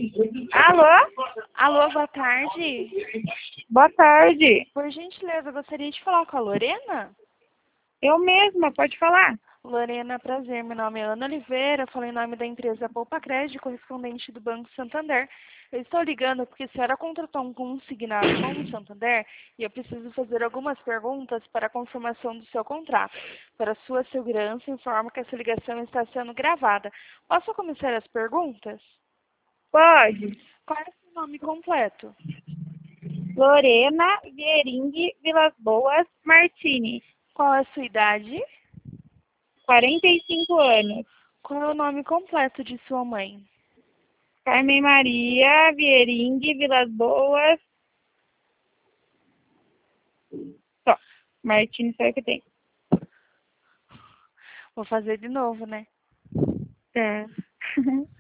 Alô? Alô, boa tarde. Boa tarde. Por gentileza, eu gostaria de falar com a Lorena. Eu mesma, pode falar? Lorena, prazer. Meu nome é Ana Oliveira, falo em nome da empresa Poupa Crédito, correspondente do Banco Santander. Eu estou ligando porque a senhora contratou um consignado com o Santander e eu preciso fazer algumas perguntas para a confirmação do seu contrato. Para sua segurança, informo que essa ligação está sendo gravada. Posso começar as perguntas? Pode. Qual é o seu nome completo? Lorena Viering Vilas Boas Martini, Qual é a sua idade? 45 anos. Qual é o nome completo de sua mãe? Carmen Maria Viering Vilas Boas. Só. Martini só é que tem. Vou fazer de novo, né? Tá.